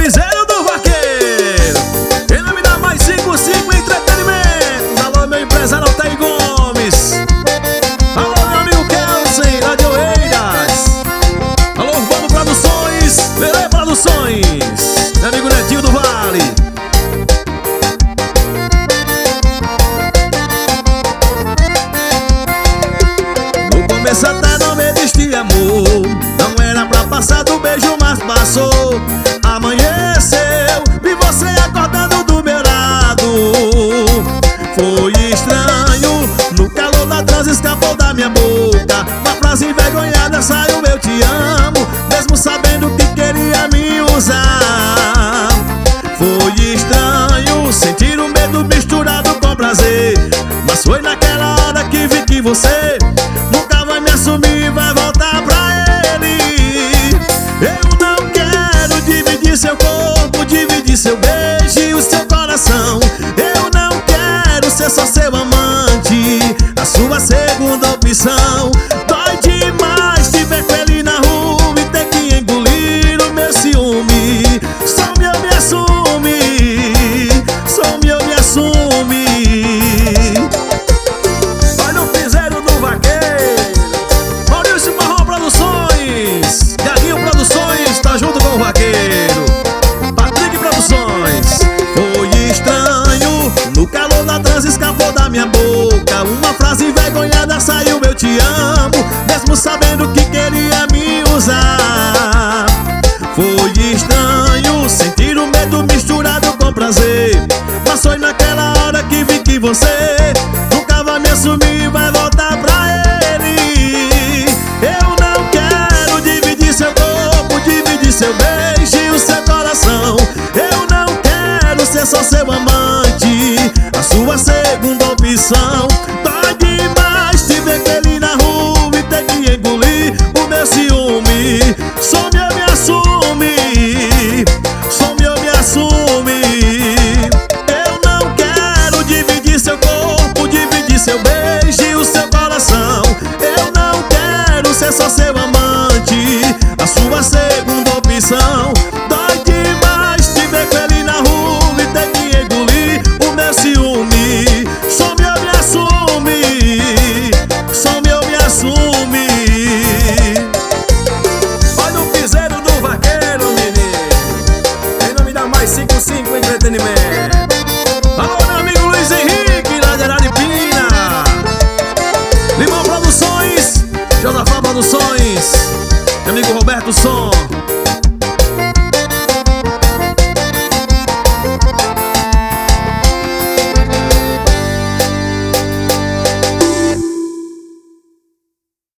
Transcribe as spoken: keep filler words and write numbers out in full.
piseiro do vaqueiro. Em nome da Mais cinco cinco Entretenimentos. Alô, meu empresário Altair Gomes. Alô, meu amigo Kelsen, lá de Oeiras. Alô, Urbano Produções, Lelê Produções. Meu amigo Netinho do Vale. No começo até não me diste amor, não era pra passar do beijo, mas passou. Amanheceu, vi você acordando do meu lado. Foi estranho, no calor da transa escapou da minha boca uma frase envergonhada, saiu eu te amo, mesmo sabendo que queria me usar. Foi estranho, sentir o medo misturado com prazer, mas foi naquela hora que vi que você nunca vai me assumir, vai voltar pra ele. Eu não quero dividir seu corpo, dividir seu beijo e o seu coração. Eu não quero ser só seu amante, a sua segunda opção. Dói demais te ver com ele na rua e ter que engolir o meu ciúme. Some ou me assume, some ou me assume. Olha o piseiro do vaqueiro. Maurício Marrom Produções, Gaguinho Produções, tá junto com o vaqueiro. Patrick Produções. Foi estranho, no calor da transa escapou da minha boca uma frase envergonhada, saiu eu te amo, mesmo sabendo que queria me usar. Foi estranho, sentir o medo misturado com prazer, mas foi naquela hora que vi que você nunca vai me assumir, vai voltar pra ele. Eu não quero dividir seu corpo, dividir seu beijo e o seu coração. Eu não quero ser só seu amante, a sua segunda opção. Dói demais te ver com ele na rua e ter que engolir o meu ciúme. Some ou me assume, some ou me assume. Eu não quero dividir seu corpo, dividir seu beijo e o seu coração. Eu não quero ser só seu amante, a sua segunda opção. Dói demais te ver com ele na rua e ter que engolir o meu ciúme. Some ou me assume, some ou me assume. Olha o piseiro do vaqueiro, menino. Em nome da Mais cinco cinco Entretenimento. Alô, meu amigo Luiz Henrique, lá de Araripina. Limão Produções, Josafá Produções, meu amigo Roberto Som.